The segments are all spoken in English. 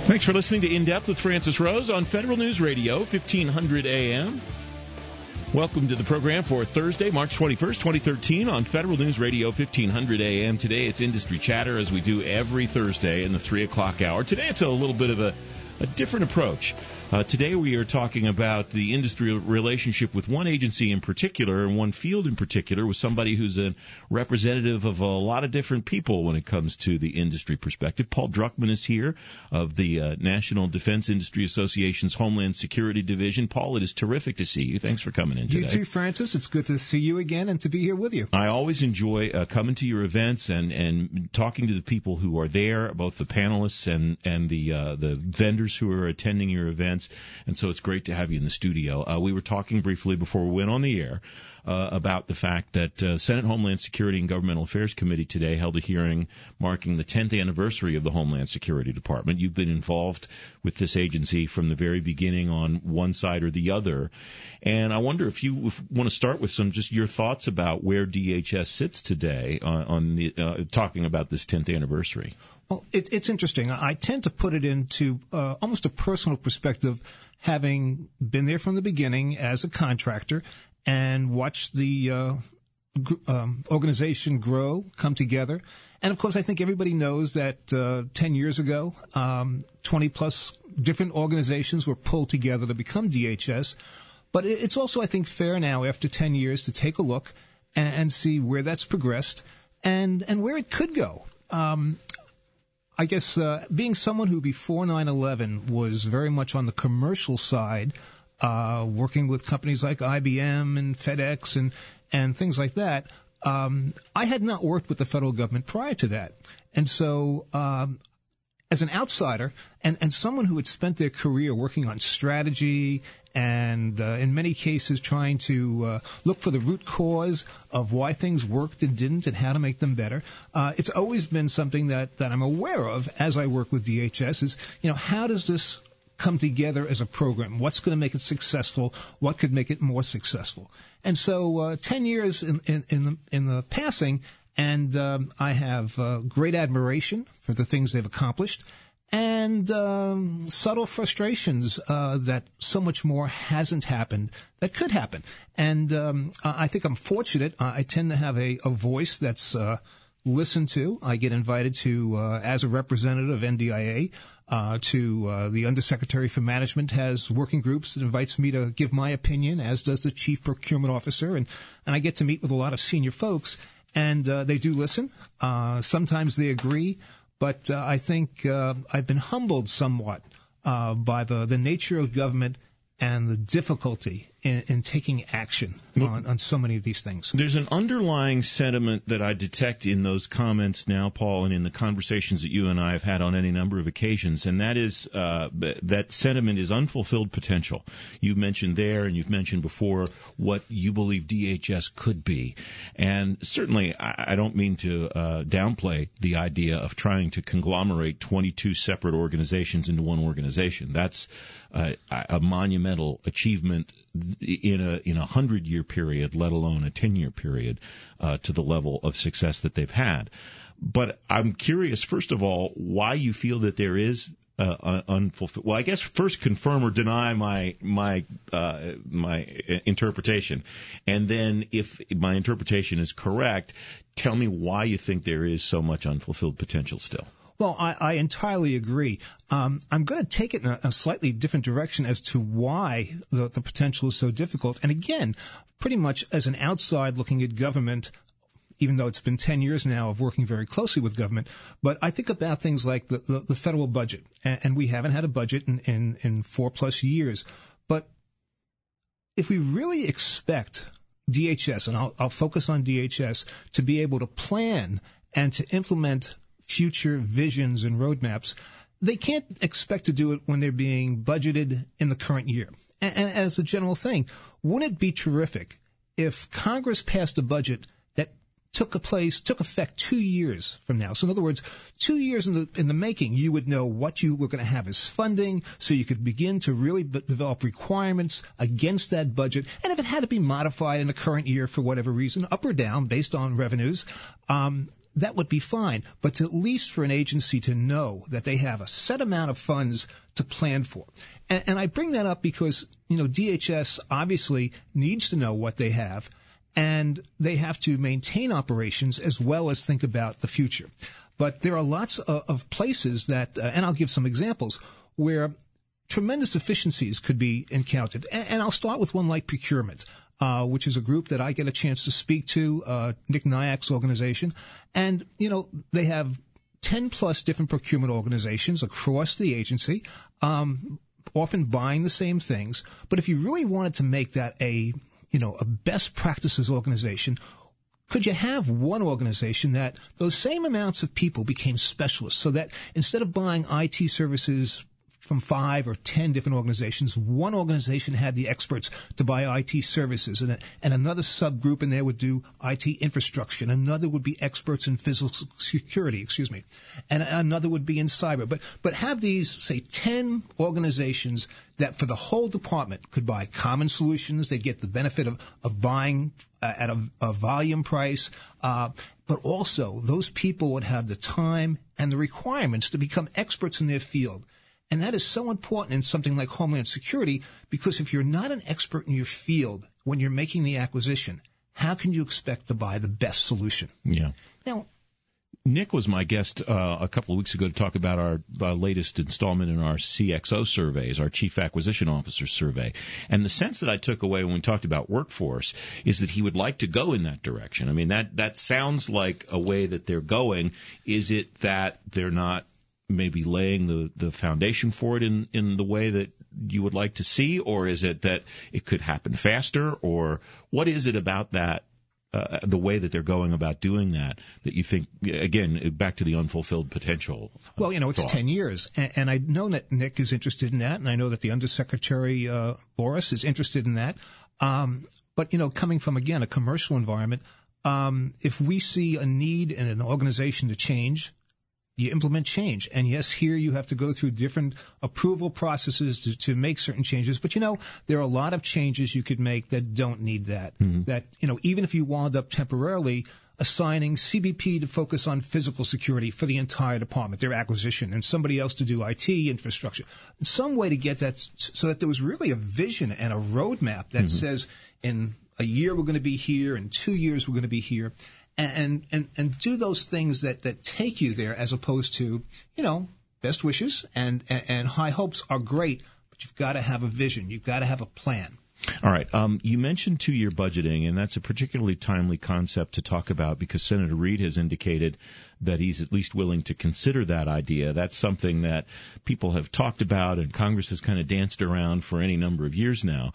Thanks for listening to In Depth with Francis Rose on Federal News Radio, 1500 AM. Welcome to the program for Thursday, March 21st, 2013 on Federal News Radio, 1500 AM. Today it's Industry Chatter, as we do every Thursday in the 3 o'clock hour. Today it's a little bit of a different approach. Today we are talking about the industry relationship with one agency in particular and one field in particular, with somebody who's a representative of a lot of different people when it comes to the industry perspective. Paul Druckman is here of the National Defense Industry Association's Homeland Security Division. Paul, it is terrific to see you. Thanks for coming in today. You too, Francis. It's good to see you again and to be here with you. I always enjoy coming to your events and talking to the people who are there, both the panelists and the vendors who are attending your events. And so it's great to have you in the studio. We were talking briefly before we went on the air about the fact that Senate Homeland Security and Governmental Affairs Committee today held a hearing marking the 10th anniversary of the Homeland Security Department. You've been involved with this agency from the very beginning on one side or the other. And I wonder if you want to start with some just your thoughts about where DHS sits today on the talking about this 10th anniversary. Well, it's interesting. I tend to put it into almost a personal perspective, having been there from the beginning as a contractor and watched the organization grow, come together. And, of course, I think everybody knows that 10 years ago, 20-plus different organizations were pulled together to become DHS. But it's also, I think, fair now, after 10 years, to take a look and see where that's progressed and where it could go. I guess being someone who before 9/11 was very much on the commercial side, working with companies like IBM and FedEx and things like that, I had not worked with the federal government prior to that. And so as an outsider and someone who had spent their career working on strategy and in many cases trying to look for the root cause of why things worked and didn't and how to make them better, it's always been something that I'm aware of as I work with DHS is, how does this come together as a program? What's going to make it successful? What could make it more successful? And so 10 years in the passing, and I have great admiration for the things they've accomplished and subtle frustrations that so much more hasn't happened that could happen. And I think I'm fortunate. I tend to have a voice that's listened to. I get invited to, as a representative of NDIA, to the Undersecretary for Management has working groups that invites me to give my opinion, as does the Chief Procurement Officer. And I get to meet with a lot of senior folks, and they do listen. Sometimes they agree. But I think I've been humbled somewhat by the nature of government and the difficulty in taking action on so many of these things. There's an underlying sentiment that I detect in those comments now, Paul, and in the conversations that you and I have had on any number of occasions, and that is that sentiment is unfulfilled potential. You've mentioned there, and you've mentioned before, what you believe DHS could be. And certainly, I don't mean to downplay the idea of trying to conglomerate 22 separate organizations into one organization. That's a monumental achievement in a 100-year period, let alone a 10-year period, to the level of success that they've had. But I'm curious, first of all, why you feel that there is unfulfilled. Well, I guess first confirm or deny my interpretation, and then if my interpretation is correct, tell me why you think there is so much unfulfilled potential still. Well, I entirely agree. I'm going to take it in a slightly different direction as to why the potential is so difficult. And again, pretty much as an outside looking at government, even though it's been 10 years now of working very closely with government, but I think about things like the federal budget. And we haven't had a budget in 4+ years. But if we really expect DHS, and I'll focus on DHS, to be able to plan and to implement future visions and roadmaps, they can't expect to do it when they're being budgeted in the current year. And as a general thing, wouldn't it be terrific if Congress passed a budget that took effect 2 years from now? So in other words, 2 years in the making, you would know what you were going to have as funding, so you could begin to really develop requirements against that budget. And if it had to be modified in the current year for whatever reason, up or down, based on revenues, that would be fine. But at least for an agency to know that they have a set amount of funds to plan for. And I bring that up because, DHS obviously needs to know what they have, and they have to maintain operations as well as think about the future. But there are lots of places that, and I'll give some examples, where tremendous efficiencies could be encountered. And I'll start with one like procurement, which is a group that I get a chance to speak to, Nick Nyack's organization. And, they have 10-plus different procurement organizations across the agency, often buying the same things. But if you really wanted to make that a best practices organization, could you have one organization that those same amounts of people became specialists, so that instead of buying IT services from 5 or 10 different organizations, one organization had the experts to buy IT services, and another subgroup in there would do IT infrastructure, and another would be experts in physical security, and another would be in cyber. But have these, say, 10 organizations that for the whole department could buy common solutions. They'd get the benefit of buying at a volume price, but also those people would have the time and the requirements to become experts in their field. And that is so important in something like Homeland Security, because if you're not an expert in your field when you're making the acquisition, how can you expect to buy the best solution? Yeah. Now, Nick was my guest a couple of weeks ago to talk about our latest installment in our CXO surveys, our Chief Acquisition Officer survey. And the sense that I took away when we talked about workforce is that he would like to go in that direction. I mean, that sounds like a way that they're going. Is it that they're not maybe laying the foundation for it in the way that you would like to see, or is it that it could happen faster, or what is it about that, the way that they're going about doing that you think, again, back to the unfulfilled potential? Well, it's 10 years, and I know that Nick is interested in that, and I know that the Undersecretary Boris is interested in that. But, coming from, again, a commercial environment, if we see a need in an organization to change, you implement change. And yes, here you have to go through different approval processes to make certain changes. But, there are a lot of changes you could make that don't need that. Mm-hmm. That, even if you wound up temporarily assigning CBP to focus on physical security for the entire department, their acquisition, and somebody else to do IT infrastructure, some way to get that so that there was really a vision and a roadmap that mm-hmm. says in a year we're going to be here, in 2 years we're going to be here. And do those things that take you there, as opposed to, best wishes and high hopes are great, but you've got to have a vision. You've got to have a plan. All right. You mentioned 2-year budgeting, and that's a particularly timely concept to talk about because Senator Reid has indicated that he's at least willing to consider that idea. That's something that people have talked about, and Congress has kind of danced around for any number of years now.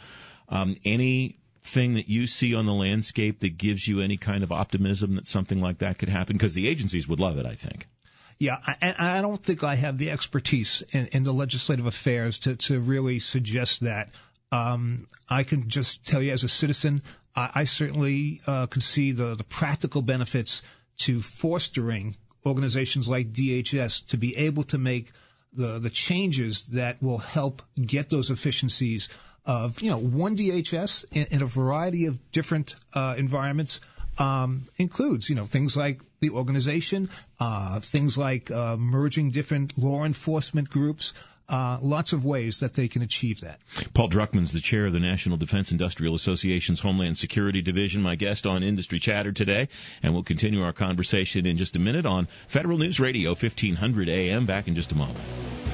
Anything that you see on the landscape that gives you any kind of optimism that something like that could happen? Because the agencies would love it, I think. Yeah, I don't think I have the expertise in the legislative affairs to really suggest that. I can just tell you as a citizen, I certainly can see the practical benefits to fostering organizations like DHS to be able to make the changes that will help get those efficiencies of, one DHS in a variety of different environments includes, things like the organization, things like merging different law enforcement groups, lots of ways that they can achieve that. Paul Druckmann's the chair of the National Defense Industrial Association's Homeland Security Division, my guest on Industry Chatter today, and we'll continue our conversation in just a minute on Federal News Radio 1500 AM. Back in just a moment.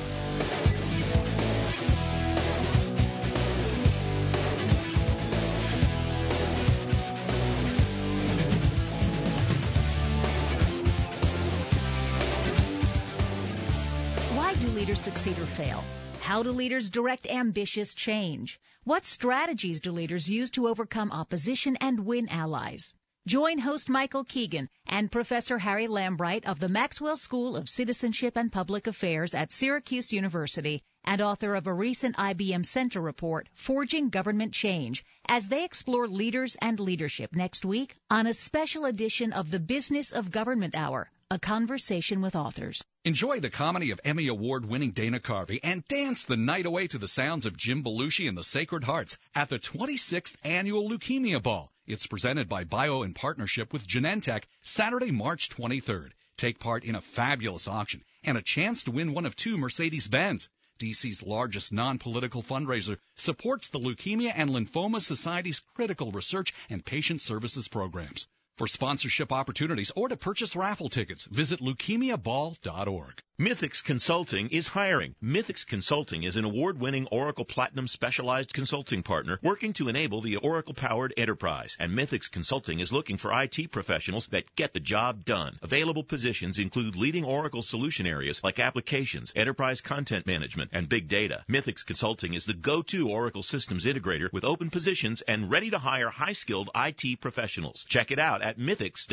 Succeed or fail? How do leaders direct ambitious change? What strategies do leaders use to overcome opposition and win allies? Join host Michael Keegan and Professor Harry Lambright of the Maxwell School of Citizenship and Public Affairs at Syracuse University and author of a recent IBM Center report, Forging Government Change, as they explore leaders and leadership next week on a special edition of the Business of Government Hour, a conversation with authors. Enjoy the comedy of Emmy Award-winning Dana Carvey and dance the night away to the sounds of Jim Belushi and the Sacred Hearts at the 26th Annual Leukemia Ball. It's presented by Bio in partnership with Genentech, Saturday, March 23rd. Take part in a fabulous auction and a chance to win one of 2 Mercedes-Benz. DC's largest non-political fundraiser supports the Leukemia and Lymphoma Society's critical research and patient services programs. For sponsorship opportunities or to purchase raffle tickets, visit leukemiaball.org. Mythix Consulting is hiring. Mythix Consulting is an award-winning Oracle Platinum specialized consulting partner working to enable the Oracle-powered enterprise. And Mythix Consulting is looking for IT professionals that get the job done. Available positions include leading Oracle solution areas like applications, enterprise content management, and big data. Mythix Consulting is the go-to Oracle systems integrator with open positions and ready to hire high-skilled IT professionals. Check it out at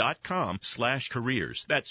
mythix.com/careers. That's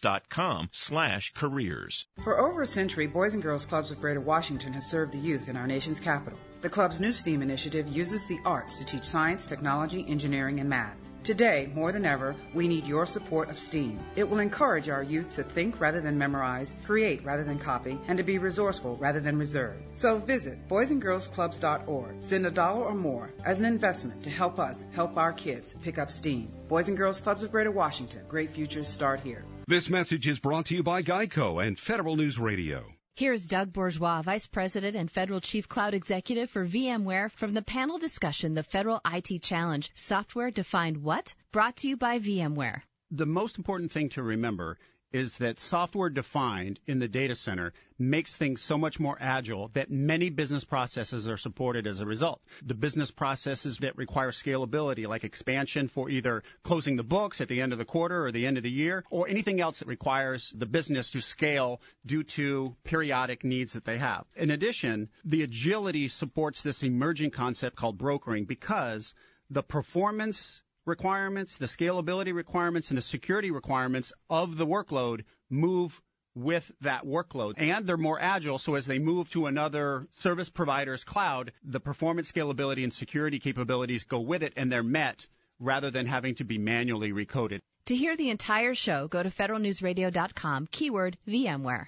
mythix.com/careers. For over a century, Boys and Girls Clubs of Greater Washington has served the youth in our nation's capital. The club's new STEAM initiative uses the arts to teach science, technology, engineering, and math. Today, more than ever, we need your support of STEAM. It will encourage our youth to think rather than memorize, create rather than copy, and to be resourceful rather than reserved. So visit boysandgirlsclubs.org. Send $1 or more as an investment to help us help our kids pick up STEAM. Boys and Girls Clubs of Greater Washington. Great futures start here. This message is brought to you by Geico and Federal News Radio. Here's Doug Bourgeois, Vice President and Federal Chief Cloud Executive for VMware, from the panel discussion, The Federal IT Challenge, Software Defined What? Brought to you by VMware. The most important thing to remember is that software defined in the data center makes things so much more agile that many business processes are supported as a result. The business processes that require scalability, like expansion for either closing the books at the end of the quarter or the end of the year, or anything else that requires the business to scale due to periodic needs that they have. In addition, the agility supports this emerging concept called brokering, because the performance requirements, the scalability requirements, and the security requirements of the workload move with that workload. And they're more agile, so as they move to another service provider's cloud, the performance, scalability, and security capabilities go with it, and they're met rather than having to be manually recoded. To hear the entire show, go to federalnewsradio.com, keyword VMware.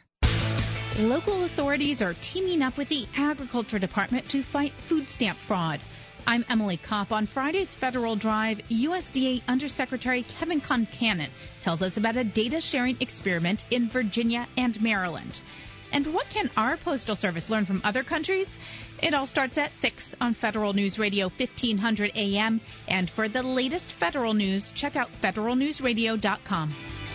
Local authorities are teaming up with the Agriculture Department to fight food stamp fraud. I'm Emily Kopp. On Friday's Federal Drive, USDA Undersecretary Kevin Concanon tells us about a data-sharing experiment in Virginia and Maryland. And what can our Postal Service learn from other countries? It all starts at 6 on Federal News Radio 1500 AM. And for the latest federal news, check out federalnewsradio.com.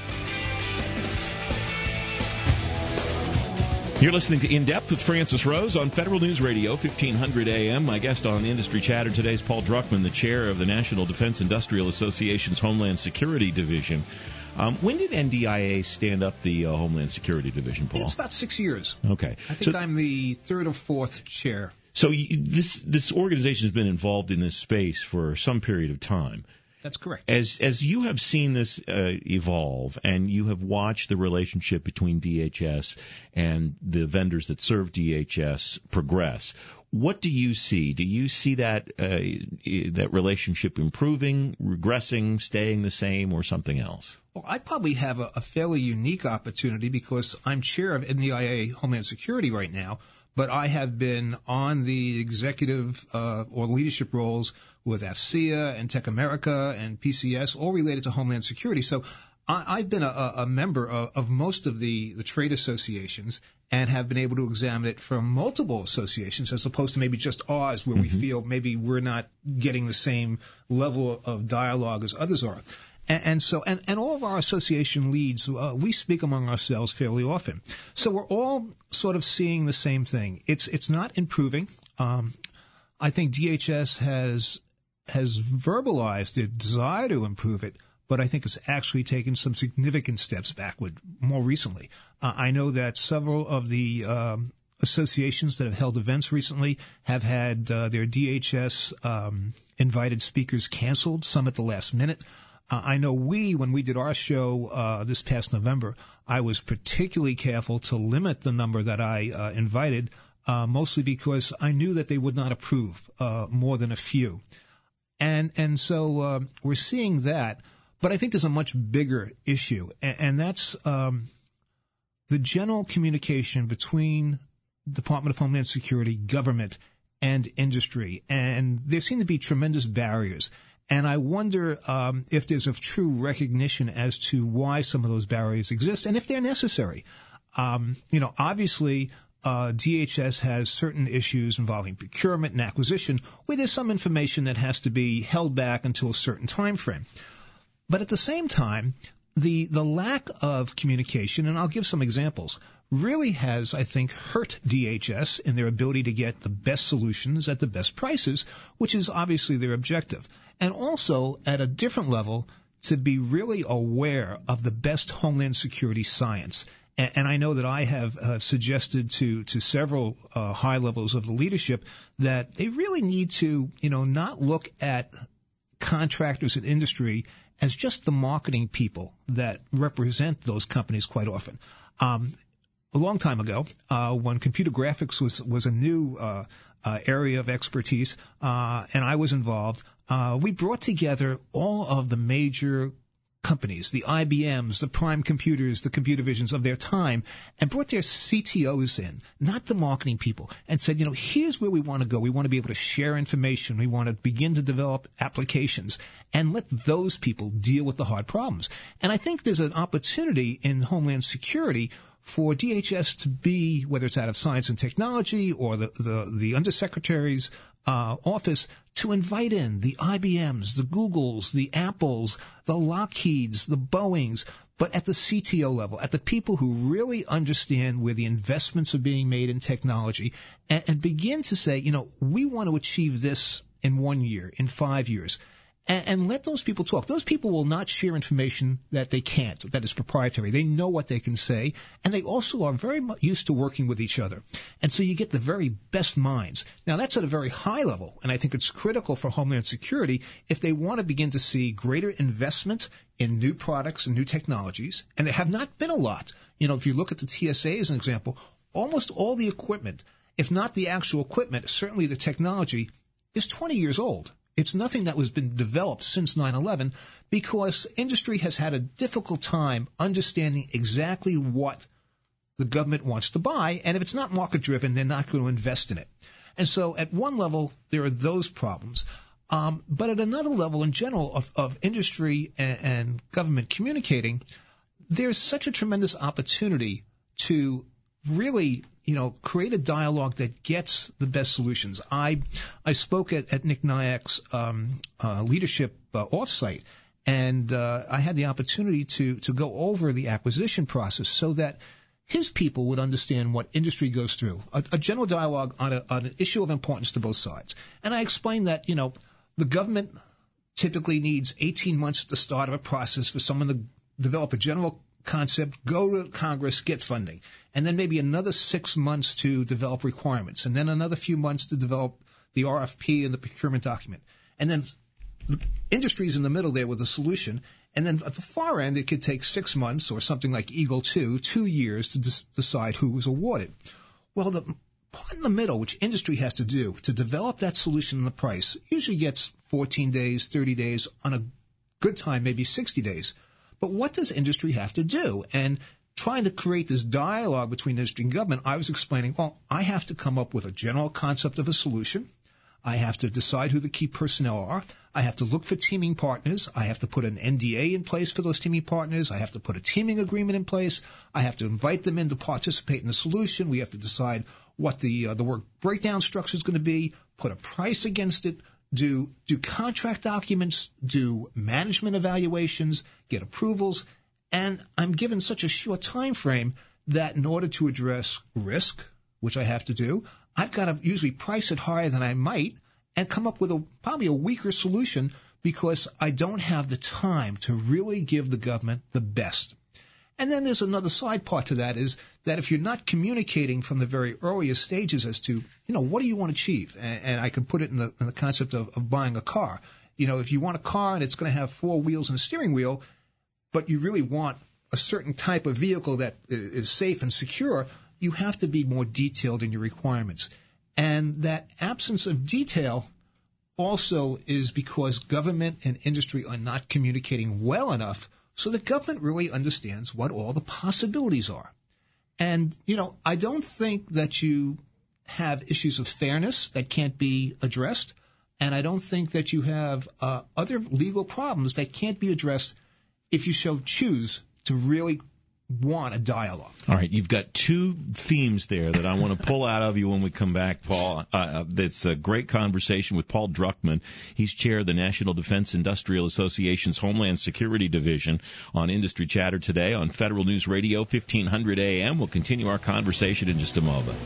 You're listening to In Depth with Francis Rose on Federal News Radio 1500 AM. My guest on Industry Chatter today is Paul Druckmann, the chair of the National Defense Industrial Association's Homeland Security Division. When did NDIA stand up the Homeland Security Division, Paul? It's about 6 years. Okay. I think I'm the third or fourth chair. So this organization has been involved in this space for some period of time. That's correct. As you have seen this evolve, and you have watched the relationship between DHS and the vendors that serve DHS progress, what do you see? Do you see that relationship improving, regressing, staying the same, or something else? Well, I probably have a fairly unique opportunity because I'm chair of NDIA Homeland Security right now, but I have been on the executive or leadership roles with AFCEA and Tech America and PCS, all related to Homeland Security. So I've been a member of most of the trade associations and have been able to examine it from multiple associations as opposed to maybe just ours, where we feel maybe we're not getting the same level of dialogue as others are. And all of our association leads, we speak among ourselves fairly often. So we're all sort of seeing the same thing. It's not improving. I think DHS has verbalized a desire to improve it, but I think it's actually taken some significant steps backward more recently. I know that several of the associations that have held events recently have had their DHS invited speakers canceled, some at the last minute. I know when we did our show this past November, I was particularly careful to limit the number that I invited, mostly because I knew that they would not approve more than a few. And so we're seeing that, but I think there's a much bigger issue, and that's the general communication between Department of Homeland Security, government, and industry. And there seem to be tremendous barriers. And I wonder if there's a true recognition as to why some of those barriers exist and if they're necessary. Obviously, DHS has certain issues involving procurement and acquisition where there's some information that has to be held back until a certain time frame. But at the same time, the lack of communication, and I'll give some examples, really has, I think, hurt DHS in their ability to get the best solutions at the best prices, which is obviously their objective. And also, at a different level, to be really aware of the best Homeland Security science. And I know that I have suggested to several high levels of the leadership that they really need to, not look at contractors and industry as just the marketing people that represent those companies quite often. A long time ago, when computer graphics was a new area of expertise, and I was involved, we brought together all of the major companies, the IBMs, the Prime Computers, the Computer Visions of their time, and brought their CTOs in, not the marketing people, and said, here's where we want to go. We want to be able to share information. We want to begin to develop applications and let those people deal with the hard problems. And I think there's an opportunity in Homeland Security for DHS to be, whether it's out of science and technology or the undersecretary's office, to invite in the IBMs, the Googles, the Apples, the Lockheeds, the Boeings, but at the CTO level, at the people who really understand where the investments are being made in technology, and begin to say, we want to achieve this in 1 year, in 5 years. And let those people talk. Those people will not share information that they can't, that is proprietary. They know what they can say, and they also are very much used to working with each other. And so you get the very best minds. Now, that's at a very high level, and I think it's critical for Homeland Security if they want to begin to see greater investment in new products and new technologies, and there have not been a lot. If you look at the TSA as an example, almost all the equipment, if not the actual equipment, certainly the technology, is 20 years old. It's nothing that was been developed since 9/11 because industry has had a difficult time understanding exactly what the government wants to buy, and if it's not market-driven, they're not going to invest in it. And so at one level, there are those problems. But at another level, in general, of industry and government communicating, there's such a tremendous opportunity to really create a dialogue that gets the best solutions. I spoke at Nick Nyack's leadership offsite, and I had the opportunity to go over the acquisition process so that his people would understand what industry goes through, a general dialogue on an issue of importance to both sides. And I explained that, the government typically needs 18 months at the start of a process for someone to develop a general concept, go to Congress, get funding, and then maybe another 6 months to develop requirements, and then another few months to develop the RFP and the procurement document. And then the industry's in the middle there with a solution, and then at the far end it could take 6 months or something like Eagle 2 years to decide who was awarded. Well, the part in the middle, which industry has to do to develop that solution and the price, usually gets 14 days, 30 days, on a good time, maybe 60 days. But what does industry have to do? And trying to create this dialogue between industry and government, I was explaining, I have to come up with a general concept of a solution. I have to decide who the key personnel are. I have to look for teaming partners. I have to put an NDA in place for those teaming partners. I have to put a teaming agreement in place. I have to invite them in to participate in the solution. We have to decide what the work breakdown structure is going to be, put a price against it, do contract documents, do management evaluations, get approvals, and I'm given such a short time frame that in order to address risk, which I have to do, I've got to usually price it higher than I might and come up with probably a weaker solution because I don't have the time to really give the government the best. And then there's another side part to that is that if you're not communicating from the very earliest stages as to, what do you want to achieve? And I can put it in the concept of buying a car. If you want a car and it's going to have 4 wheels and a steering wheel, but you really want a certain type of vehicle that is safe and secure, you have to be more detailed in your requirements. And that absence of detail also is because government and industry are not communicating well enough so the government really understands what all the possibilities are. And, I don't think that you have issues of fairness that can't be addressed, and I don't think that you have other legal problems that can't be addressed if you choose to really want a dialogue. All right, you've got two themes there that I want to pull out of you when we come back, Paul. That's a great conversation with Paul Druckman. He's chair of the National Defense Industrial Association's Homeland Security Division on Industry Chatter today on Federal News Radio, 1500 AM. We'll continue our conversation in just a moment.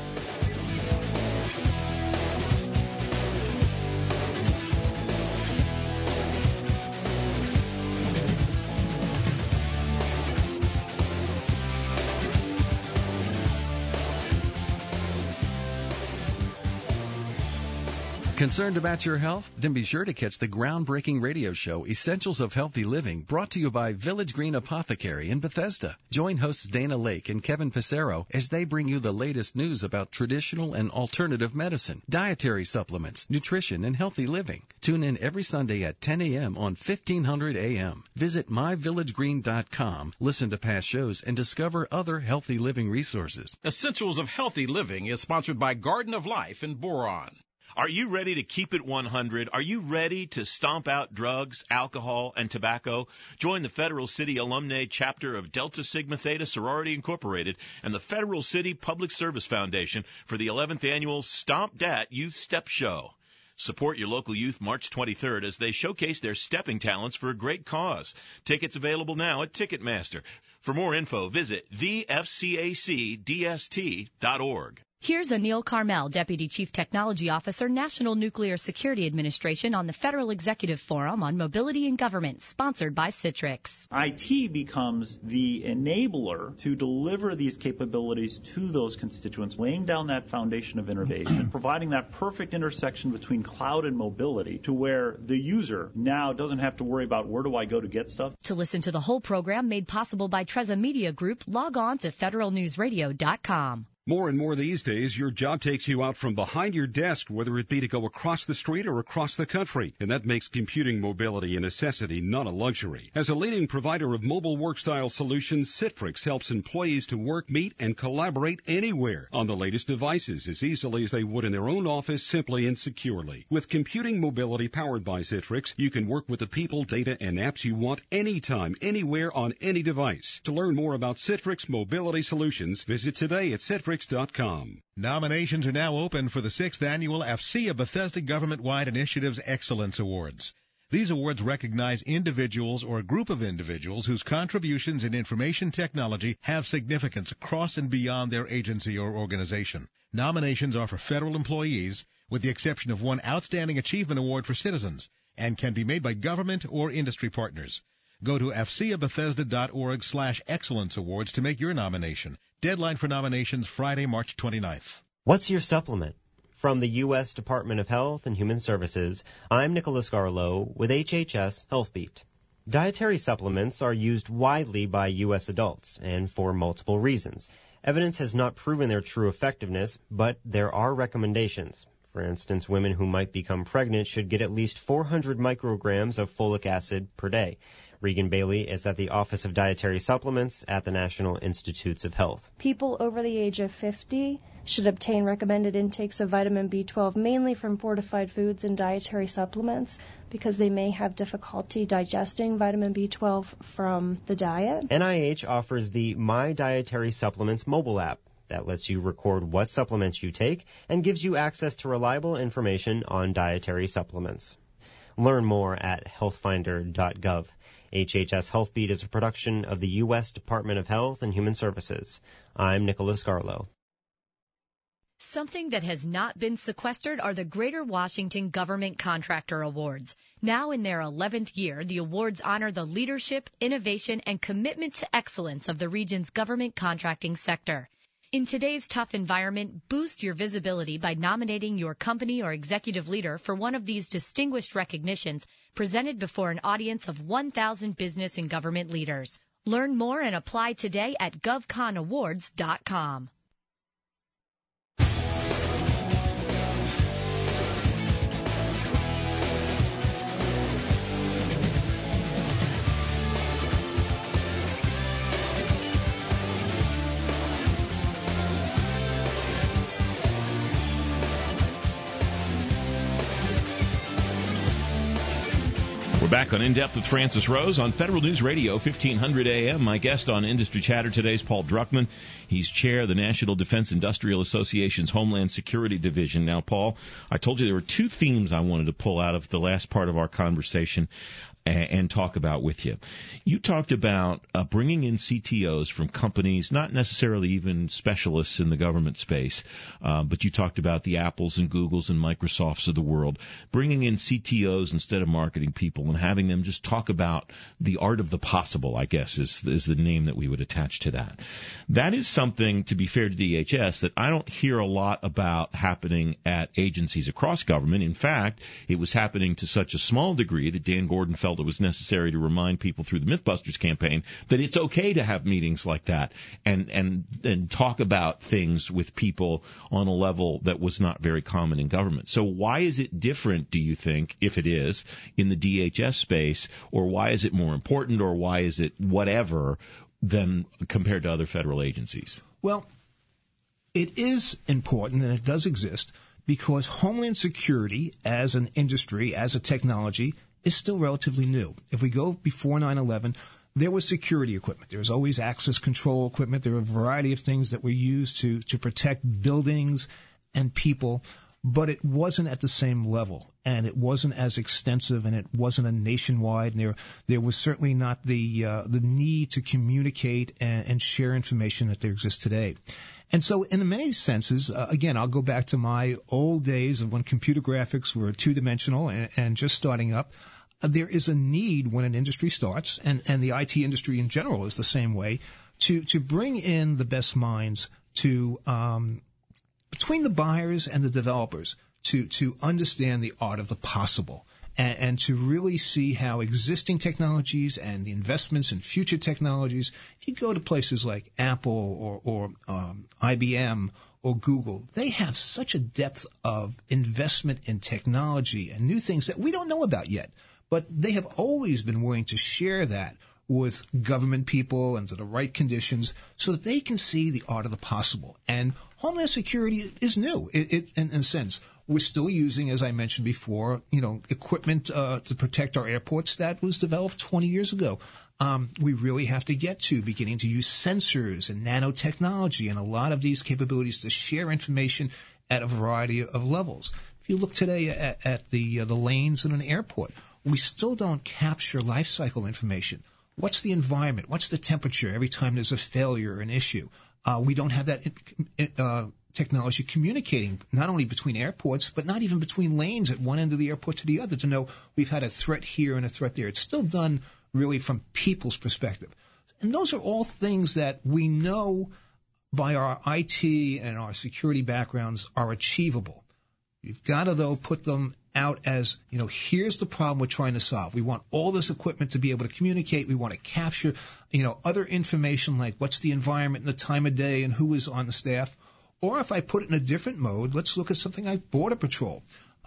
Concerned about your health? Then be sure to catch the groundbreaking radio show Essentials of Healthy Living, brought to you by Village Green Apothecary in Bethesda. Join hosts Dana Lake and Kevin Pissarro as they bring you the latest news about traditional and alternative medicine, dietary supplements, nutrition, and healthy living. Tune in every Sunday at 10 a.m. on 1500 a.m. Visit myvillagegreen.com, listen to past shows, and discover other healthy living resources. Essentials of Healthy Living is sponsored by Garden of Life in Boron. Are you ready to keep it 100? Are you ready to stomp out drugs, alcohol, and tobacco? Join the Federal City Alumni Chapter of Delta Sigma Theta Sorority Incorporated and the Federal City Public Service Foundation for the 11th Annual Stomp Dat Youth Step Show. Support your local youth March 23rd as they showcase their stepping talents for a great cause. Tickets available now at Ticketmaster. For more info, visit thefcacdst.org. Here's Anil Carmel, Deputy Chief Technology Officer, National Nuclear Security Administration, on the Federal Executive Forum on Mobility and Government, sponsored by Citrix. IT becomes the enabler to deliver these capabilities to those constituents, laying down that foundation of innovation, providing that perfect intersection between cloud and mobility to where the user now doesn't have to worry about where do I go to get stuff. To listen to the whole program made possible by Treza Media Group, log on to federalnewsradio.com. More and more these days, your job takes you out from behind your desk, whether it be to go across the street or across the country. And that makes computing mobility a necessity, not a luxury. As a leading provider of mobile work-style solutions, Citrix helps employees to work, meet, and collaborate anywhere on the latest devices as easily as they would in their own office, simply and securely. With computing mobility powered by Citrix, you can work with the people, data, and apps you want anytime, anywhere, on any device. To learn more about Citrix mobility solutions, visit today at Citrix.com. Nominations are now open for the 6th Annual AFCEA Bethesda Government-Wide Initiatives Excellence Awards. These awards recognize individuals or a group of individuals whose contributions in information technology have significance across and beyond their agency or organization. Nominations are for federal employees, with the exception of one Outstanding Achievement Award for citizens, and can be made by government or industry partners. Go to afceabethesda.org/excellence awards to make your nomination. Deadline for nominations Friday, March 29th. What's your supplement? From the U.S. Department of Health and Human Services, I'm Nicholas Garlow with HHS HealthBeat. Dietary supplements are used widely by U.S. adults, and for multiple reasons. Evidence has not proven their true effectiveness, but there are recommendations. For instance, women who might become pregnant should get at least 400 micrograms of folic acid per day. Regan Bailey is at the Office of Dietary Supplements at the National Institutes of Health. People over the age of 50 should obtain recommended intakes of vitamin B12 mainly from fortified foods and dietary supplements because they may have difficulty digesting vitamin B12 from the diet. NIH offers the My Dietary Supplements mobile app that lets you record what supplements you take and gives you access to reliable information on dietary supplements. Learn more at healthfinder.gov. HHS HealthBeat is a production of the U.S. Department of Health and Human Services. I'm Nicholas Garlow. Something that has not been sequestered are the Greater Washington Government Contractor Awards. Now in their 11th year, the awards honor the leadership, innovation, and commitment to excellence of the region's government contracting sector. In today's tough environment, boost your visibility by nominating your company or executive leader for one of these distinguished recognitions presented before an audience of 1,000 business and government leaders. Learn more and apply today at govconawards.com. We're back on In Depth with Francis Rose on Federal News Radio, 1500 AM. My guest on Industry Chatter today is Paul Druckman. He's chair of the National Defense Industrial Association's Homeland Security Division. Now, Paul, I told you there were two themes I wanted to pull out of the last part of our conversation and talk about with you. You talked about bringing in CTOs from companies, not necessarily even specialists in the government space, but you talked about the Apples and Googles and Microsofts of the world, bringing in CTOs instead of marketing people and having them just talk about the art of the possible, I guess, is the name that we would attach to that. That is something, to be fair to DHS, that I don't hear a lot about happening at agencies across government. In fact, it was happening to such a small degree that Dan Gordon felt it was necessary to remind people through the Mythbusters campaign that it's okay to have meetings like that and talk about things with people on a level that was not very common in government. So why is it different, do you think, if it is, in the DHS space, or why is it more important, or why is it whatever than compared to other federal agencies? Well, it is important, and it does exist, because Homeland Security as an industry, as a technology, is still relatively new. If we go before 9/11, there was security equipment. There was always access control equipment. There were a variety of things that were used to protect buildings and people, but it wasn't at the same level, and it wasn't as extensive, and it wasn't a nationwide, and there was certainly not the need to communicate and share information that there exists today. And so in many senses, again, I'll go back to my old days of when computer graphics were two-dimensional and just starting up. There is a need when an industry starts, and the IT industry in general is the same way, to bring in the best minds to between the buyers and the developers to understand the art of the possible. And to really see how existing technologies and the investments in future technologies, if you go to places like Apple or IBM or Google, they have such a depth of investment in technology and new things that we don't know about yet. But they have always been willing to share that with government people and to the right conditions so that they can see the art of the possible. And Homeland Security is new in a sense. We're still using, as I mentioned before, equipment to protect our airports that was developed 20 years ago. We really have to get to beginning to use sensors and nanotechnology and a lot of these capabilities to share information at a variety of levels. If you look today at the lanes in an airport, we still don't capture life cycle information. What's the environment? What's the temperature every time there's a failure or an issue? We don't have that technology communicating not only between airports, but not even between lanes at one end of the airport to the other to know we've had a threat here and a threat there. It's still done really from people's perspective. And those are all things that we know by our IT and our security backgrounds are achievable. You've got to, though, put them out as, here's the problem we're trying to solve. We want all this equipment to be able to communicate. We want to capture, other information like what's the environment and the time of day and who is on the staff. Or if I put it in a different mode, let's look at something like Border Patrol.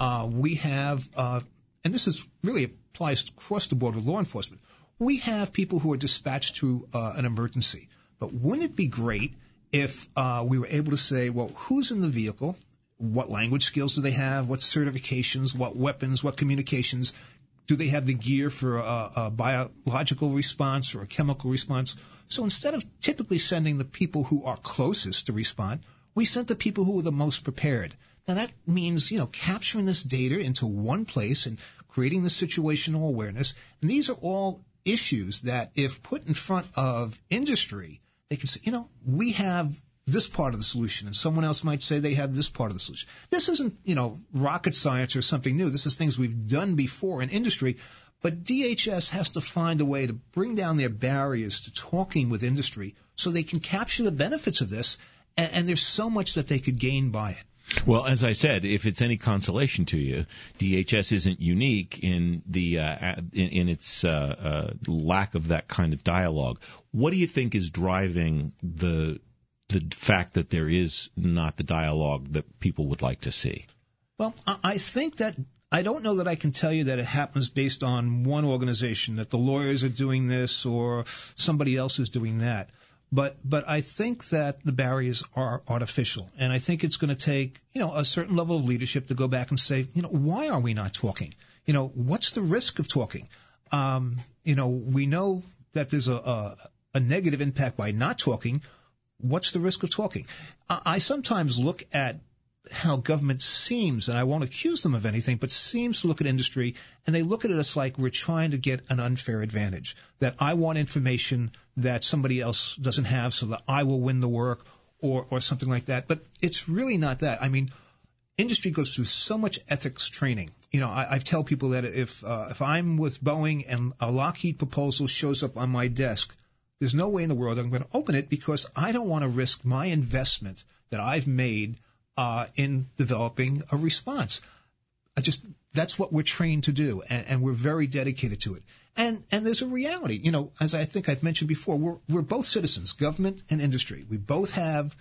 We have, and this is really applies across the board with law enforcement, we have people who are dispatched to an emergency. But wouldn't it be great if we were able to say, well, who's in the vehicle? What language skills do they have? What certifications? What weapons? What communications? Do they have the gear for a biological response or a chemical response? So instead of typically sending the people who are closest to respond, we sent the people who were the most prepared. Now that means, capturing this data into one place and creating the situational awareness. And these are all issues that if put in front of industry, they can say, we have this part of the solution, and someone else might say they have this part of the solution. This isn't, rocket science or something new. This is things we've done before in industry, but DHS has to find a way to bring down their barriers to talking with industry so they can capture the benefits of this, and there's so much that they could gain by it. Well, as I said, if it's any consolation to you, DHS isn't unique in the in its lack of that kind of dialogue. What do you think is driving the fact that there is not the dialogue that people would like to see? Well, I think that I don't know that I can tell you that it happens based on one organization, that the lawyers are doing this or somebody else is doing that. But I think that the barriers are artificial, and I think it's going to take, a certain level of leadership to go back and say, why are we not talking? What's the risk of talking? We know that there's a negative impact by not talking. What's the risk of talking? I sometimes look at how government seems, and I won't accuse them of anything, but seems to look at industry, and they look at us like we're trying to get an unfair advantage, that I want information that somebody else doesn't have so that I will win the work or something like that. But it's really not that. I mean, industry goes through so much ethics training. I tell people that if I'm with Boeing and a Lockheed proposal shows up on my desk, there's no way in the world I'm going to open it because I don't want to risk my investment that I've made in developing a response. That's what we're trained to do, and we're very dedicated to it. And there's a reality, as I think I've mentioned before, we're both citizens, government and industry. We're both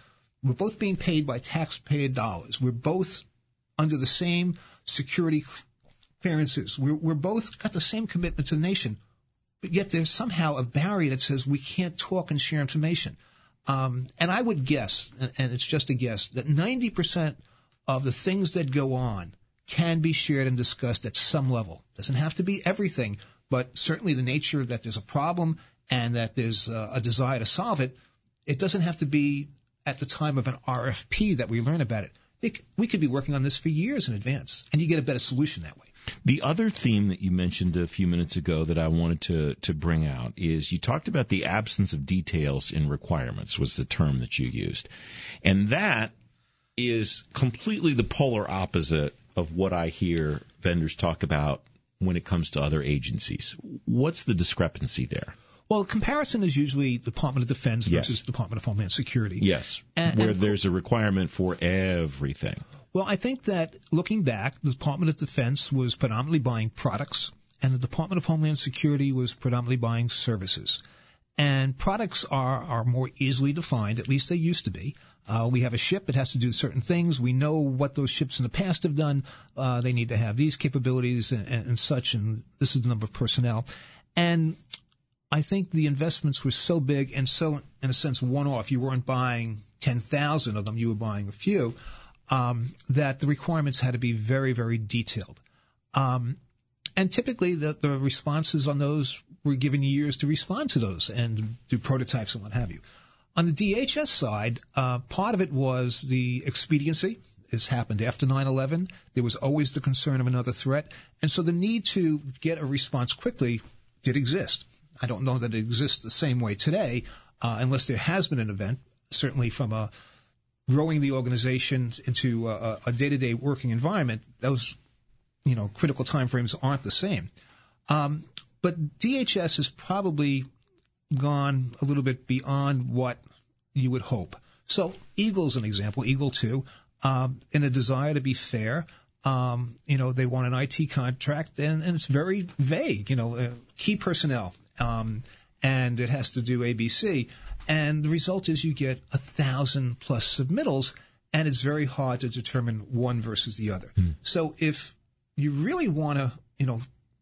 being paid by taxpayer dollars. We're both under the same security clearances. We're both got the same commitment to the nation, but yet there's somehow a barrier that says we can't talk and share information. And I would guess, and it's just a guess, that 90% of the things that go on can be shared and discussed at some level. Doesn't have to be everything, but certainly the nature that there's a problem and that there's a desire to solve it. It doesn't have to be at the time of an RFP that we learn about it. We could be working on this for years in advance, and you get a better solution that way. The other theme that you mentioned a few minutes ago that I wanted to bring out is you talked about the absence of details in requirements was the term that you used. And that is completely the polar opposite of what I hear vendors talk about when it comes to other agencies. What's the discrepancy there? Well, comparison is usually Department of Defense versus Department of Homeland Security. Yes, where there's a requirement for everything. Well, I think that looking back, the Department of Defense was predominantly buying products, and the Department of Homeland Security was predominantly buying services. And products are more easily defined, at least they used to be. We have a ship, it has to do certain things. We know what those ships in the past have done. They need to have these capabilities and such, and this is the number of personnel. And I think the investments were so big and so, in a sense, one-off. You weren't buying 10,000 of them, you were buying a few. That the requirements had to be very, very detailed. And typically the responses on those were given years to respond to those and do prototypes and what have you. On the DHS side, part of it was the expediency. This happened after 9/11. There was always the concern of another threat. And so the need to get a response quickly did exist. I don't know that it exists the same way today, unless there has been an event, certainly from growing the organization into a day-to-day working environment. Those, critical timeframes aren't the same. But DHS has probably gone a little bit beyond what you would hope. So Eagle's an example, Eagle 2, in a desire to be fair. They want an IT contract, and it's very vague, key personnel, and it has to do ABC. And the result is you get 1,000 plus submittals, and it's very hard to determine one versus the other. So if you really want to,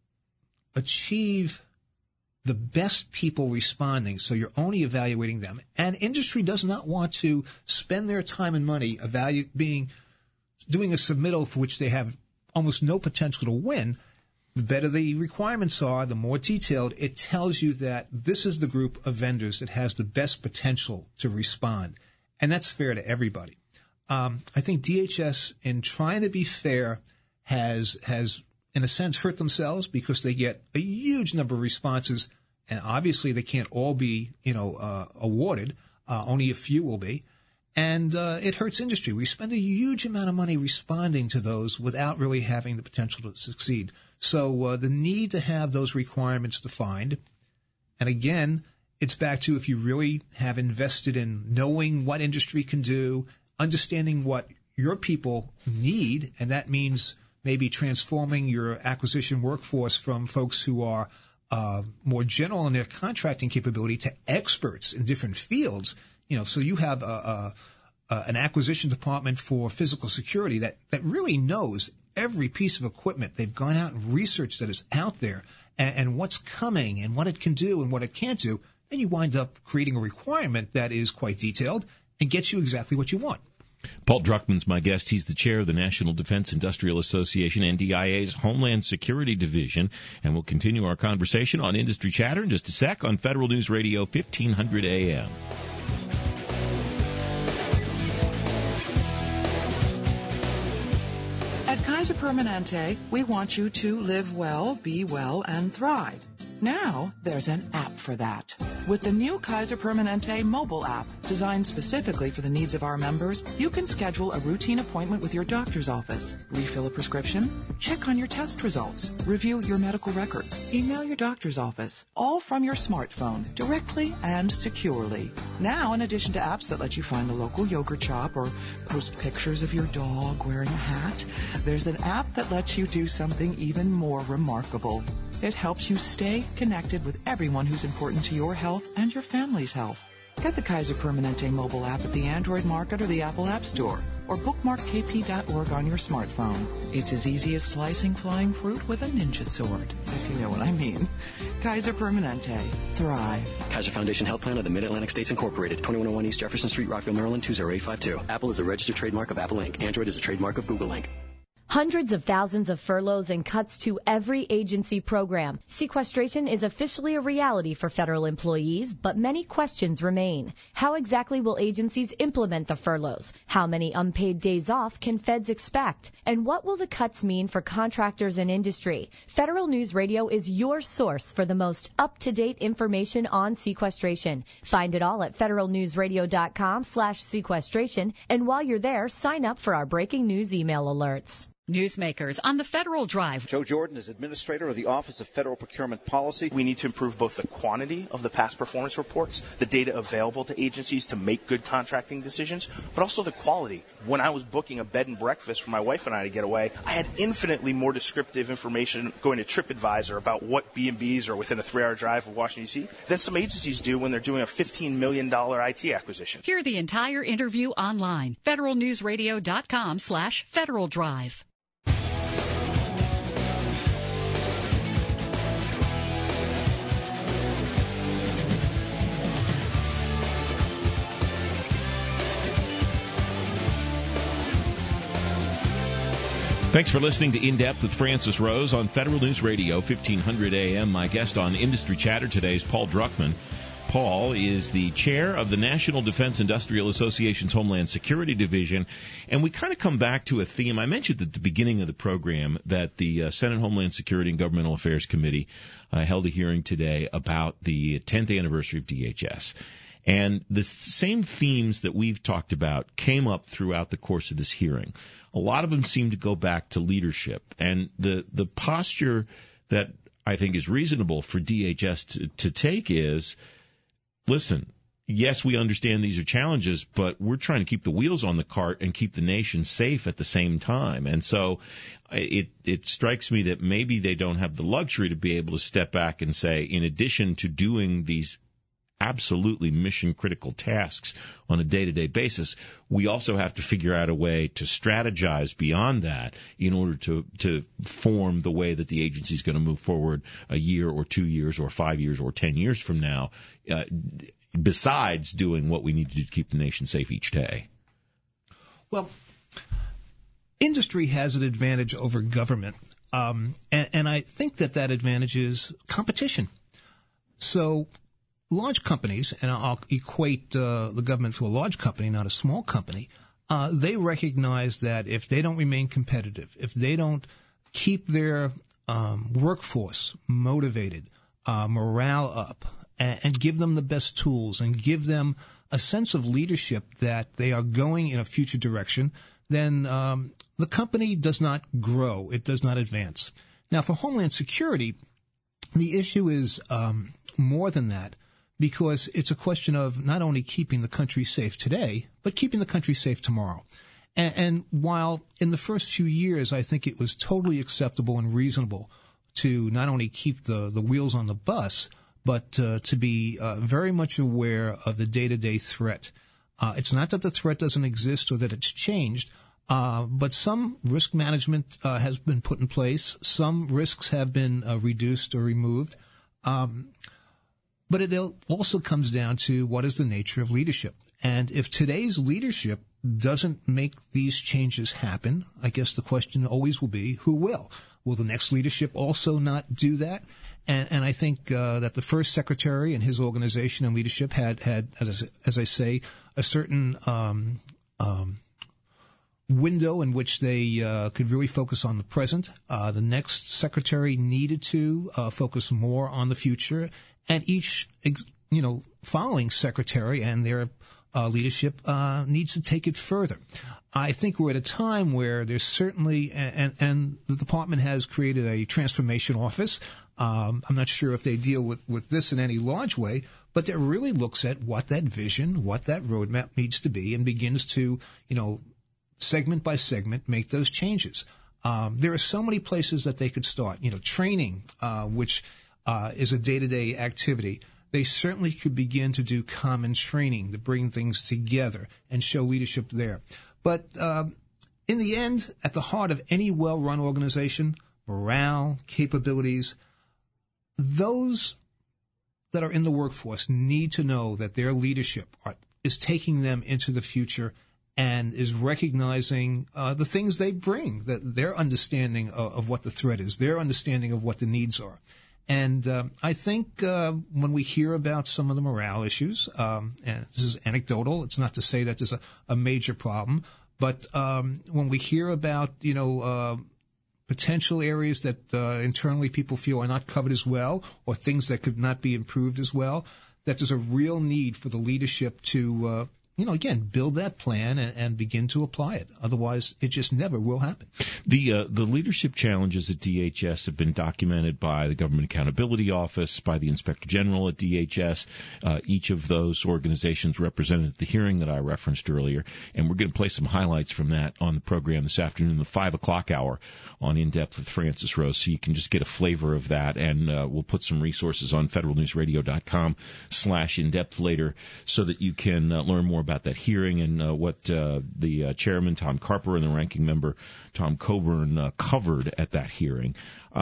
achieve the best people responding, so you're only evaluating them, and industry does not want to spend their time and money doing a submittal for which they have almost no potential to win, the better the requirements are, the more detailed, it tells you that this is the group of vendors that has the best potential to respond. And that's fair to everybody. I think DHS, in trying to be fair, has in a sense hurt themselves because they get a huge number of responses, and obviously they can't all be, awarded. Only a few will be. And it hurts industry. We spend a huge amount of money responding to those without really having the potential to succeed. So the need to have those requirements defined, and again, it's back to if you really have invested in knowing what industry can do, understanding what your people need, and that means maybe transforming your acquisition workforce from folks who are more general in their contracting capability to experts in different fields. So you have an acquisition department for physical security that really knows every piece of equipment. They've gone out and researched that is out there and what's coming and what it can do and what it can't do. Then you wind up creating a requirement that is quite detailed and gets you exactly what you want. Paul Druckmann's my guest. He's the chair of the National Defense Industrial Association, NDIA's Homeland Security Division. And we'll continue our conversation on Industry Chatter in just a sec on Federal News Radio 1500 AM. At Kaiser Permanente, we want you to live well, be well, and thrive. Now, there's an app for that. With the new Kaiser Permanente mobile app, designed specifically for the needs of our members, you can schedule a routine appointment with your doctor's office, refill a prescription, check on your test results, review your medical records, email your doctor's office, all from your smartphone, directly and securely. Now, in addition to apps that let you find a local yogurt shop or post pictures of your dog wearing a hat, there's an app that lets you do something even more remarkable. It helps you stay connected with everyone who's important to your health and your family's health. Get the Kaiser Permanente mobile app at the Android Market or the Apple App Store, or bookmark kp.org on your smartphone. It's as easy as slicing flying fruit with a ninja sword, if you know what I mean. Kaiser Permanente. Thrive. Kaiser Foundation Health Plan of the Mid-Atlantic States Incorporated, 2101 East Jefferson Street, Rockville, Maryland, 20852. Apple is a registered trademark of Apple Inc. Android is a trademark of Google Inc. Hundreds of thousands of furloughs and cuts to every agency program. Sequestration is officially a reality for federal employees, but many questions remain. How exactly will agencies implement the furloughs? How many unpaid days off can feds expect? And what will the cuts mean for contractors and industry? Federal News Radio is your source for the most up-to-date information on sequestration. Find it all at federalnewsradio.com/sequestration. And while you're there, sign up for our breaking news email alerts. Newsmakers on the Federal Drive. Joe Jordan is administrator of the Office of Federal Procurement Policy. We need to improve both the quantity of the past performance reports, the data available to agencies to make good contracting decisions, but also the quality. When I was booking a bed and breakfast for my wife and I to get away, I had infinitely more descriptive information going to TripAdvisor about what B&Bs are within a 3-hour drive of Washington, D.C. than some agencies do when they're doing a $15 million IT acquisition. Hear the entire interview online. federalnewsradio.com/Federal Drive. Thanks for listening to In Depth with Francis Rose on Federal News Radio 1500 AM. My guest on Industry Chatter today is Paul Druckmann. Paul is the chair of the National Defense Industrial Association's Homeland Security Division, and we kind of come back to a theme. I mentioned at the beginning of the program that the Senate Homeland Security and Governmental Affairs Committee held a hearing today about the 10th anniversary of DHS. And the same themes that we've talked about came up throughout the course of this hearing. A lot of them seem to go back to leadership. And the posture that I think is reasonable for DHS to take is, listen, yes, we understand these are challenges, but we're trying to keep the wheels on the cart and keep the nation safe at the same time. And so it strikes me that maybe they don't have the luxury to be able to step back and say, in addition to doing these absolutely mission-critical tasks on a day-to-day basis, we also have to figure out a way to strategize beyond that in order to form the way that the agency is going to move forward a year or 2 years or 5 years or 10 years from now, besides doing what we need to do to keep the nation safe each day. Well, industry has an advantage over government, and I think that advantage is competition. So large companies, and I'll equate the government to a large company, not a small company, they recognize that if they don't remain competitive, if they don't keep their workforce motivated, morale up, and give them the best tools and give them a sense of leadership that they are going in a future direction, then the company does not grow. It does not advance. Now, for Homeland Security, the issue is more than that, because it's a question of not only keeping the country safe today, but keeping the country safe tomorrow. And while in the first few years I think it was totally acceptable and reasonable to not only keep the wheels on the bus, but to be very much aware of the day-to-day threat. It's not that the threat doesn't exist or that it's changed, but some risk management has been put in place. Some risks have been reduced or removed. But it also comes down to what is the nature of leadership. And if today's leadership doesn't make these changes happen, I guess the question always will be, who will? Will the next leadership also not do that? And I think that the first secretary and his organization and leadership had as I say, a certain window in which they could really focus on the present. The next secretary needed to focus more on the future, and each following secretary and their leadership needs to take it further. I think we're at a time where there's certainly, and the department has created a transformation office. I'm not sure if they deal with this in any large way, but it really looks at what that vision, what that roadmap needs to be, and begins to, segment by segment, make those changes. There are so many places that they could start. Training, which is a day-to-day activity. They certainly could begin to do common training to bring things together and show leadership there. But in the end, at the heart of any well-run organization, morale, capabilities, those that are in the workforce need to know that their leadership is taking them into the future and is recognizing the things they bring, that their understanding of what the threat is, their understanding of what the needs are. And I think when we hear about some of the morale issues, and this is anecdotal, it's not to say that there's a major problem, but when we hear about, potential areas that internally people feel are not covered as well, or things that could not be improved as well, that there's a real need for the leadership to again, build that plan and begin to apply it. Otherwise, it just never will happen. The leadership challenges at DHS have been documented by the Government Accountability Office, by the Inspector General at DHS, each of those organizations represented at the hearing that I referenced earlier. And we're going to play some highlights from that on the program this afternoon, the 5 o'clock hour on In Depth with Francis Rose, so you can just get a flavor of that. And we'll put some resources on federalnewsradio.com/indepth later so that you can learn more about that hearing and what the chairman, Tom Carper, and the ranking member, Tom Coburn, covered at that hearing.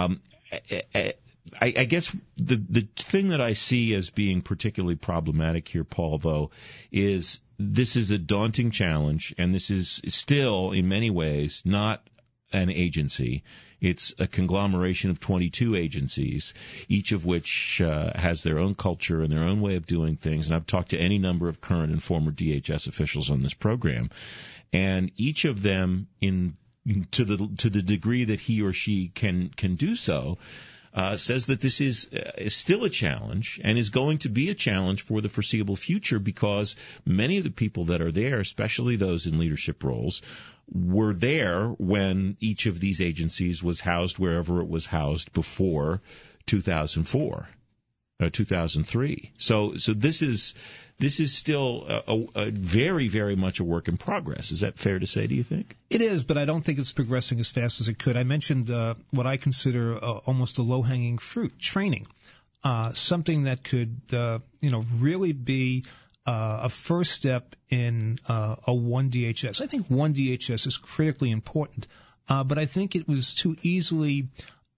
I guess the thing that I see as being particularly problematic here, Paul, though, is this is a daunting challenge, and this is still, in many ways, not an agency. It's a conglomeration of 22 agencies, each of which has their own culture and their own way of doing things. And I've talked to any number of current and former DHS officials on this program, and each of them, to the degree that he or she can do so, says that this is still a challenge and is going to be a challenge for the foreseeable future, because many of the people that are there, especially those in leadership roles, were there when each of these agencies was housed wherever it was housed before 2004 or 2003. So this is still a very, very much a work in progress. Is that fair to say, do you think? It is, but I don't think it's progressing as fast as it could. I mentioned what I consider almost a low-hanging fruit, training, something that could really be a first step in a one DHS. I think one DHS is critically important, but I think it was too easily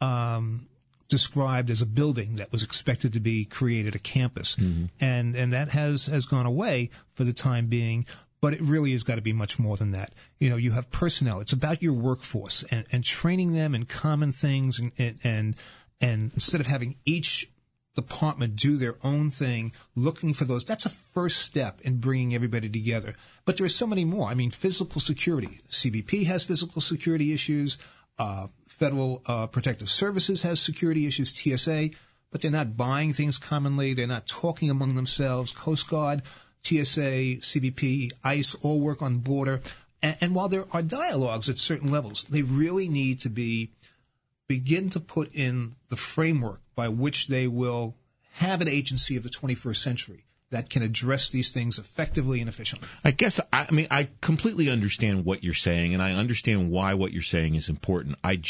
described as a building that was expected to be created, a campus, and that has gone away for the time being. But it really has got to be much more than that. You have personnel. It's about your workforce and training them in common things, and instead of having each department do their own thing, looking for those. That's a first step in bringing everybody together. But there are so many more. I mean, physical security. CBP has physical security issues. Federal Protective Services has security issues, TSA, but they're not buying things commonly. They're not talking among themselves. Coast Guard, TSA, CBP, ICE all work on border. And while there are dialogues at certain levels, they really need to begin to put in the framework by which they will have an agency of the 21st century that can address these things effectively and efficiently. I completely understand what you're saying, and I understand why what you're saying is important. I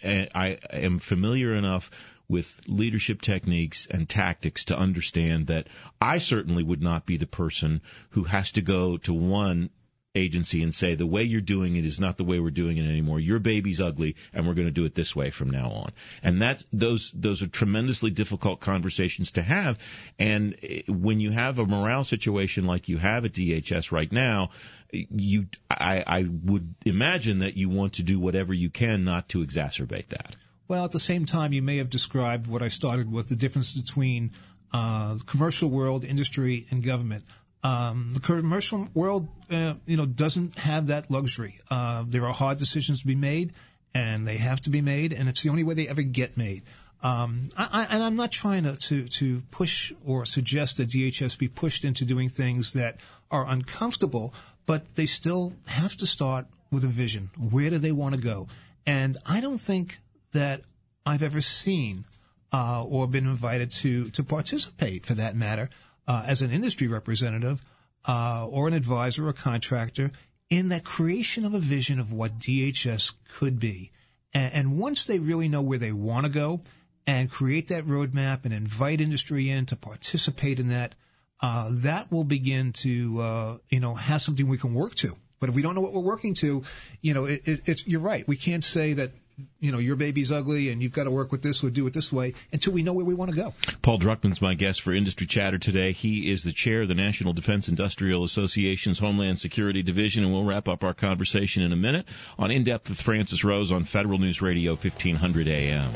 am familiar enough with leadership techniques and tactics to understand that I certainly would not be the person who has to go to one agency and say, the way you're doing it is not the way we're doing it anymore. Your baby's ugly, and we're going to do it this way from now on. And those are tremendously difficult conversations to have. And when you have a morale situation like you have at DHS right now, I would imagine that you want to do whatever you can not to exacerbate that. Well, at the same time, you may have described what I started with, the difference between the commercial world, industry, and government. The commercial world, doesn't have that luxury. There are hard decisions to be made, and they have to be made, and it's the only way they ever get made. And I'm not trying to push or suggest that DHS be pushed into doing things that are uncomfortable, but they still have to start with a vision. Where do they want to go? And I don't think that I've ever seen or been invited to participate, for that matter, as an industry representative or an advisor or contractor in that creation of a vision of what DHS could be. And once they really know where they want to go and create that roadmap and invite industry in to participate in that, that will begin to, have something we can work to. But if we don't know what we're working to, you're right. We can't say that, your baby's ugly and you've got to work with this or do it this way until we know where we want to go. Paul Druckmann's my guest for Industry Chatter today. He is the chair of the National Defense Industrial Association's Homeland Security Division, and we'll wrap up our conversation in a minute on In Depth with Francis Rose on Federal News Radio 1500 AM.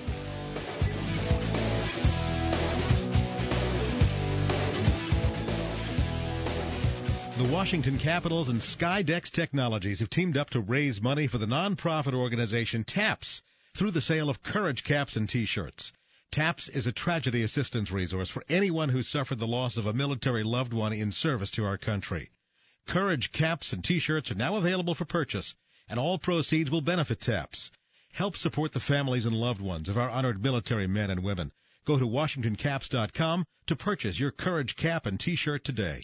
The Washington Capitals and Skydex Technologies have teamed up to raise money for the nonprofit organization TAPS through the sale of Courage caps and T-shirts. TAPS is a tragedy assistance resource for anyone who suffered the loss of a military loved one in service to our country. Courage caps and T-shirts are now available for purchase, and all proceeds will benefit TAPS. Help support the families and loved ones of our honored military men and women. Go to WashingtonCaps.com to purchase your Courage cap and T-shirt today.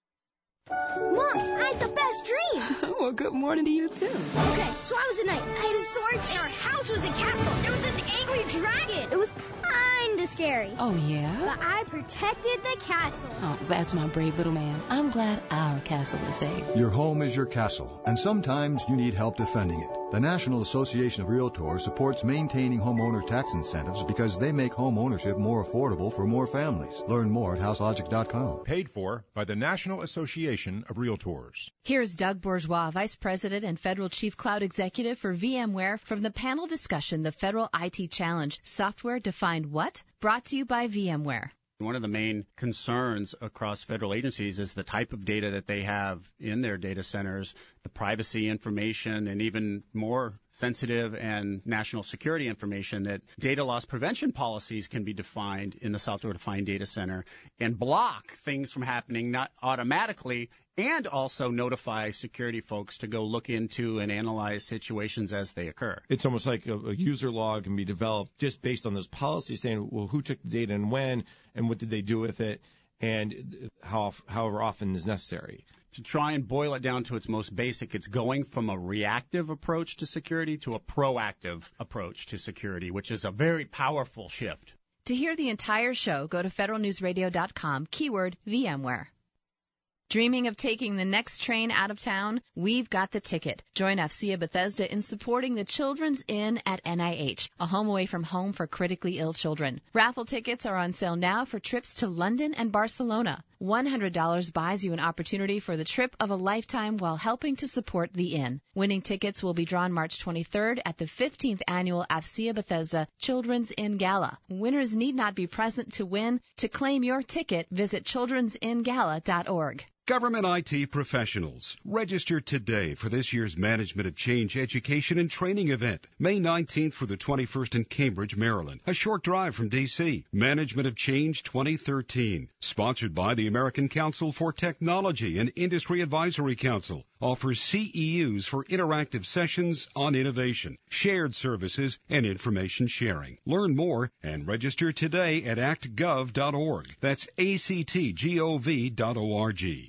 Mom, I had the best dream. Well, good morning to you, too. Okay, so I was a knight. I had a sword, and our house was a castle. There was this angry dragon. It was kind of scary. Oh, yeah? But I protected the castle. Oh, that's my brave little man. I'm glad our castle is safe. Your home is your castle, and sometimes you need help defending it. The National Association of Realtors supports maintaining homeowner tax incentives because they make home ownership more affordable for more families. Learn more at houselogic.com. Paid for by the National Association of Realtors. Here's Doug Bourgeois, Vice President and Federal Chief Cloud Executive for VMware, from the panel discussion, The Federal IT Challenge, Software Defined What? Brought to you by VMware. One of the main concerns across federal agencies is the type of data that they have in their data centers, the privacy information, and even more sensitive and national security information, that data loss prevention policies can be defined in the software-defined data center and block things from happening, not automatically, and also notify security folks to go look into and analyze situations as they occur. It's almost like a user log can be developed just based on those policies, saying, well, who took the data and when, and what did they do with it, and however often is necessary. To try and boil it down to its most basic, it's going from a reactive approach to security to a proactive approach to security, which is a very powerful shift. To hear the entire show, go to federalnewsradio.com, keyword VMware. Dreaming of taking the next train out of town? We've got the ticket. Join AFCEA Bethesda in supporting the Children's Inn at NIH, a home away from home for critically ill children. Raffle tickets are on sale now for trips to London and Barcelona. $100 buys you an opportunity for the trip of a lifetime while helping to support the Inn. Winning tickets will be drawn March 23rd at the 15th Annual AFCEA Bethesda Children's Inn Gala. Winners need not be present to win. To claim your ticket, visit children'sInGala.org. Government IT professionals, register today for this year's Management of Change education and training event, May 19th through the 21st in Cambridge, Maryland, a short drive from D.C. Management of Change 2013, sponsored by the American Council for Technology and Industry Advisory Council, offers CEUs for interactive sessions on innovation, shared services, and information sharing. Learn more and register today at actgov.org. That's actgov.org.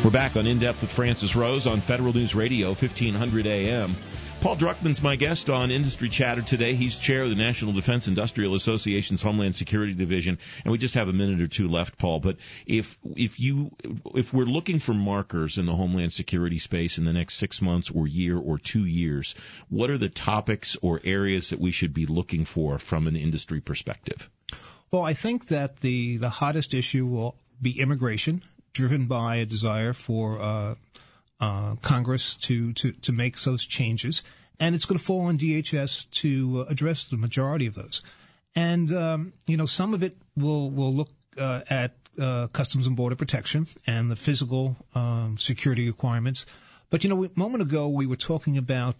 We're back on In Depth with Francis Rose on Federal News Radio, 1500 AM. Paul Druckmann's my guest on Industry Chatter today. He's chair of the National Defense Industrial Association's Homeland Security Division, and we just have a minute or two left, Paul. But if we're looking for markers in the Homeland Security space in the next 6 months or year or 2 years, what are the topics or areas that we should be looking for from an industry perspective? Well, I think that the hottest issue will be immigration, driven by a desire for Congress to make those changes, and it's going to fall on DHS to address the majority of those. And some of it will look at Customs and Border Protection and the physical security requirements. But a moment ago we were talking about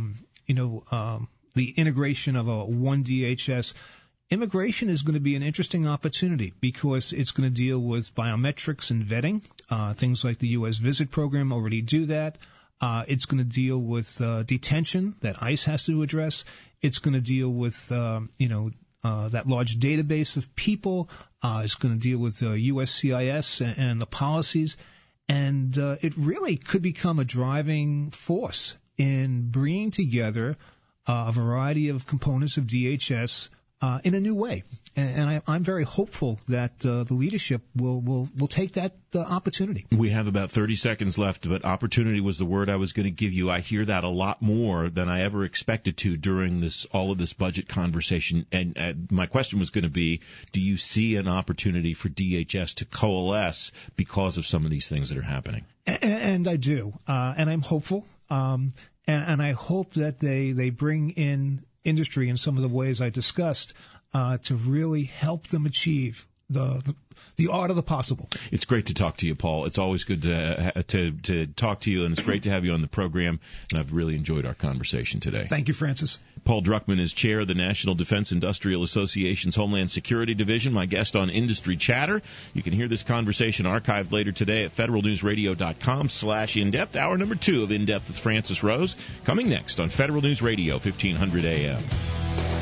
the integration of a one DHS. Immigration is going to be an interesting opportunity because it's going to deal with biometrics and vetting. Things like the U.S. Visit Program already do that. It's going to deal with detention that ICE has to address. It's going to deal with, that large database of people. It's going to deal with USCIS and the policies. And it really could become a driving force in bringing together a variety of components of DHS in a new way. And I'm very hopeful that the leadership will take that opportunity. We have about 30 seconds left, but opportunity was the word I was going to give you. I hear that a lot more than I ever expected to during all of this budget conversation. And my question was going to be, do you see an opportunity for DHS to coalesce because of some of these things that are happening? And I do. And I'm hopeful. And I hope that they bring in industry in some of the ways I discussed to really help them achieve the art of the possible. It's great to talk to you, Paul. It's always good to talk to you, and it's great to have you on the program, and I've really enjoyed our conversation today. Thank you, Francis. Paul Druckmann is chair of the National Defense Industrial Association's Homeland Security Division, my guest on Industry Chatter. You can hear this conversation archived later today at federalnewsradio.com/indepth. Hour number 2 of In Depth with Francis Rose, coming next on Federal News Radio, 1500 AM.